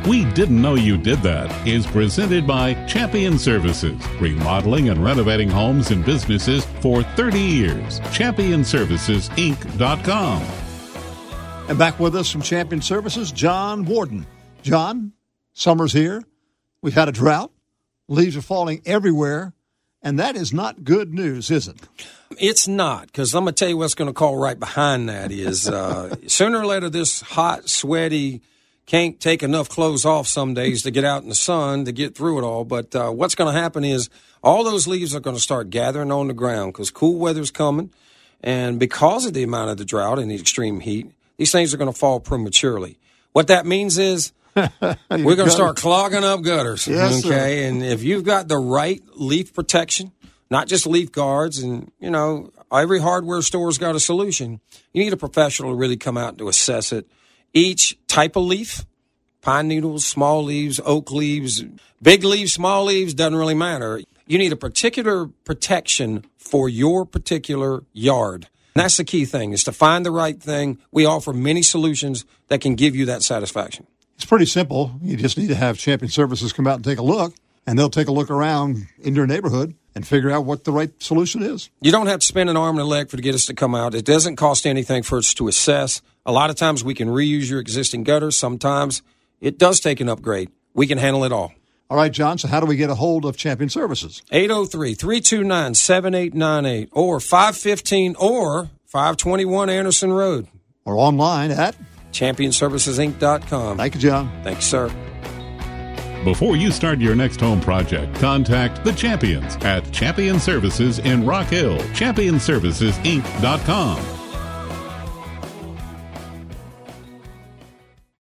We Didn't Know You Did That is presented by Champion Services, remodeling and renovating homes and businesses for 30 years. ChampionServicesInc.com. And back with us from Champion Services, John Warden. John, summer's here. We've had a drought. Leaves are falling everywhere. And that is not good news, is it? It's not, because I'm going to tell you what's going to call right behind that is sooner or later this hot, sweaty, can't take enough clothes off some days to get out in the sun to get through it all. But what's going to happen is all those leaves are going to start gathering on the ground because cool weather's coming. And because of the amount of the drought and the extreme heat, these things are going to fall prematurely. What that means is we're going to start clogging up gutters. Yes, okay. Sir. And if you've got the right leaf protection, not just leaf guards, and, you know, every hardware store's got a solution. You need a professional to really come out and to assess it. Each type of leaf, pine needles, small leaves, oak leaves, big leaves, small leaves, doesn't really matter. You need a particular protection for your particular yard. And that's the key thing, is to find the right thing. We offer many solutions that can give you that satisfaction. It's pretty simple. You just need to have Champion Services come out and take a look, and they'll take a look around in your neighborhood and figure out what the right solution is. You don't have to spend an arm and a leg to get us to come out. It doesn't cost anything for us to assess. A lot of times we can reuse your existing gutters. Sometimes it does take an upgrade. We can handle it all. All right, John, so how do we get a hold of Champion Services? 803-329-7898 or 515 or 521 Anderson Road. Or online at ChampionServicesInc.com. Thank you, John. Thank you, sir. Before you start your next home project, contact the Champions at Champion Services in Rock Hill. ChampionServicesInc.com.